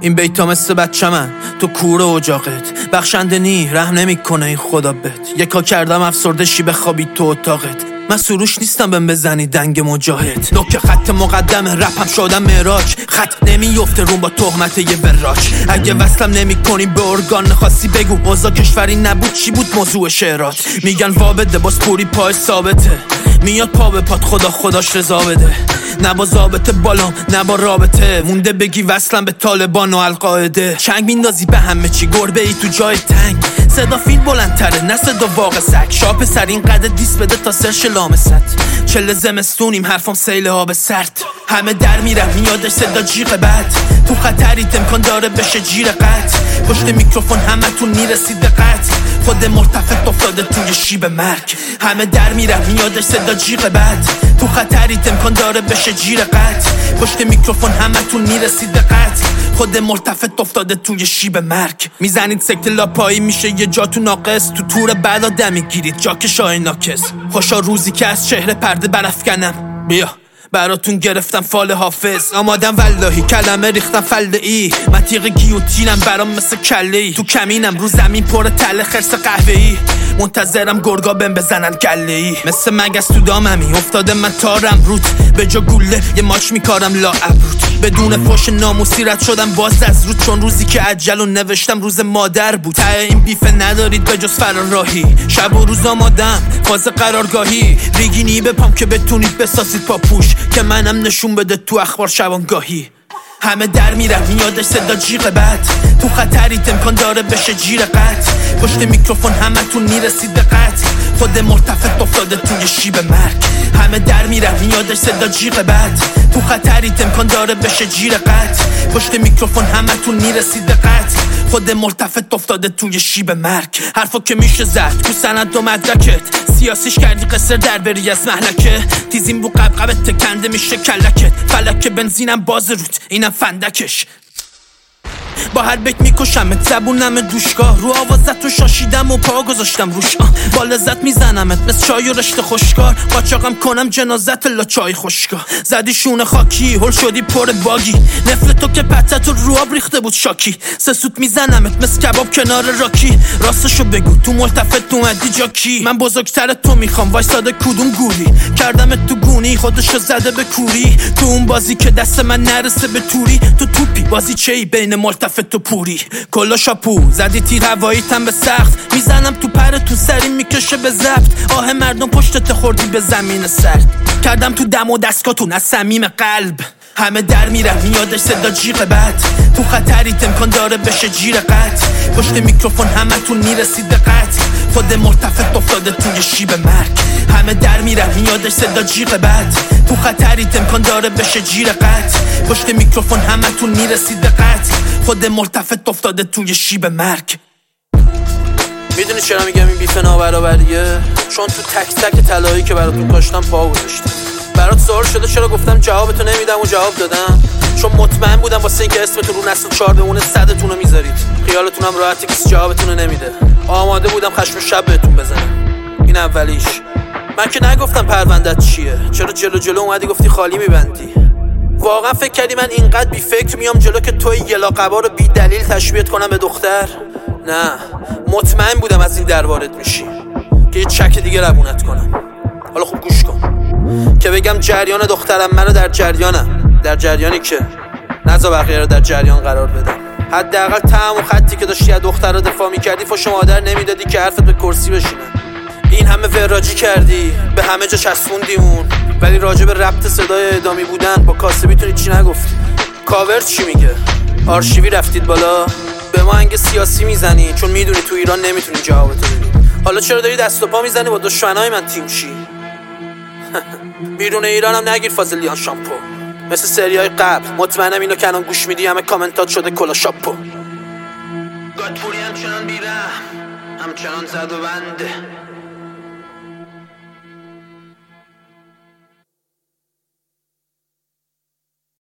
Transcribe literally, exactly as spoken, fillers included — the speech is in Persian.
این بیتا مثل بچه من تو کوره اجاقت، بخشنده نی رحم نمی کنه این خدا بهت. یکا کردم افسرده شی بخوابی تو اتاقت، من سروش نیستم بهم بزنی دنگ مجاهد. نوک خط مقدم رپم شدم معراج، خط نمیفته روم با تهمت یه وراج. اگه وصلم نمی کنی به ارگان نخواستی بگو اوضاع کشوری نبود چی بود موضوع شعرات. میگن وابده باز پوری پای ثابته، میاد پا به پات خدا خداش رضا بده. نه با ضابطه بالام نه با رابطه، مونده بگی وصلم به طالبان و القاعده. چنگ میندازی به همه چی گربه ای تو جای تنگ، صدا فیل بلندتره نه صدا واقع سگ. شاپ سر این قدر دیس بده تا سرش لامست، چله زمستونیم حرفم سیل آب سرد. همه در میرم میادش صدا جیغ بد، تو خطرید امکان داره بشه جیر قطع. پشت میکروفون همه تون میرسید به قطع، خود مرتفع افتاده توی شیب مرگ. همه در میرم میادش صدا جیغ بد، تو خطرید امکان داره بشه جیر قطع. پشت میکروفون همه تون میرسید به قطع، خود مرتفع افتاده توی شیب مرگ. میزنید سکت لاپایی میشه یه جا تو ناقص، تو تور بعد آدم میگیرید جا که شای ناکس. خوشا روزی که از چهره پرده برافکنم، بیا براتون گرفتم فال حافظ. آمادم واللهی کلمه ریختم فله ای، من تیغ گیوتینم برام مثل کله ای. تو کمینم رو زمین پر تله خرس قهوه ای، منتظرم گرگا بهم بزنن گله ای. مثل مگس تو داممی افتاده من تارم روت، به جا گوله یه ماچ میکارم لا ابروت. بدون فوش ناموسی رد شدم باز از رود، چون روزی که عجل و نوشتم روز مادر بود. ته این بیفه ندارید به جز فرراهی، شب و روز آمادم فاز قرارگاهی. ریگینی بپام که بتونید بسازید پاپوش، که منم نشون بده تو اخبار شبانگاهی. همه در میرم میادش صدا جیغ بد، تو خطرید امکان داره بشه جیر قطع. پشت میکروفون همه تون میرسید به قطع، خود مرتفع افتاده توی شیب مرگ. همه در میرم میادش صدا جیغ بد، تو خطرید امکان داره بشه جیر قطع. پشت میکروفون همه تون میرسید به قطع، خود مرتفع افتاده توی شیب مرگ. حرفا که میشه زد تو سند و مدرکت، سیاسیش کردی قصر در بری از محلکه. تیزیم بو قبقبت تکنده میشه کلکت، فلک بنزینم باز روت اینم فندکش. با هر بیت میکشمت زبونم دوشگاه، رو آوازت رو شاشیدم و پا گذاشتم روش. با لذت میزنمت مثل چای و رشته خوشکار، قاچاقم کنم جنازت لا چای خوشگاه. زدی شونه خاکی هل شدی پر باگی، نفل تو که پتت رو آب ریخته بود شاکی. سه سوت میزنمت مثل کباب کنار راکی، راستشو بگو تو ملتفت اومدی جا کی؟ من بزرگتر تو میخوام وایساده کدوم گولی، کردمت تو گونی خودشو زده به کوری. تو اون بازی که دست من نرسه به توری، تو توپی بازی چی بین ملتفت تو پوری. کلا شاپو زدی تیر هوایی تن به سخت، میزنم تو پر تو سری میکشه به ضبط. آه مردم پشتت خوردی به زمین سرد، کردم تو دم و دستگاتون از صمیم قلب. همه در میرم میادش صدا جیغ بد، تو خطرید امکان داره بشه جیر قطع. پشت میکروفون همه تون میرسید به قطع، خود مرتفع افتاده توی شیب مرگ. همه در میرم میادش صدا جیغ بد، تو خطرید امکان داره بشه جیر قطع. پشت میکروفون همه تون میرسید به قطع، خود مرتفع افتاده توی شیب مرگ. میدونی چرا میگم این بیف نابرابریه؟ چون تو تک تک طلایی که براتون کاشتم پا گذاشتم. برات سوال شده چرا گفتم جوابتو نمیدم و جواب دادم؟ چون مطمئن بودم واسه اینکه اسمتون رو نسل چهار بمونه صدتون رو میذارید. خیالتونم راحتی کسی جوابتون رو نمیده. آماده بودم خشم شب بهتون بزنم. این اولیش. من که نگفتم پروندت چیه، چرا جلو جلو اومدی گفتی خالی میبندی؟ واقعا فکر کردی من اینقدر بی فکر میام جلو که توی یلا قبا رو بی دلیل تشبیهت کنم به دختر؟ نه، مطمئن بودم از این در وارد میشی که یه چک دیگه روونت کنم. حالا خوب گوش کن که بگم جریان دخترم منو در جریانم، در جریانی که نذار بقیه رو در جریان قرار بدم. حداقل طعم و خطی که داشتی از دخترها دفاع میکردی فوش مادر نمیدادی که حرفت به کرسی بشینه. این همه وراجی کردی به همه جا چسبوندیمون، ولی راجع به ربط صدای اعدامی بودن با کاسبی تونی چی نگفتی. کاور چی میگه؟ آرشیوی رفتید بالا به ما انگ سیاسی میزنی چون میدونی تو ایران نمیتونی جوابتو بدی. حالا چرا داری دست و پا میزنی با دشمنای من تیم چی؟ بیرون ایرانم نگیر فاضلیان شامپو مثل سریای قبل. مطمئنم اینو که الان گوش میدی همه کامنتات شده کلا شاپو. گادپوری همچنان بیره همچنان زد و بنده.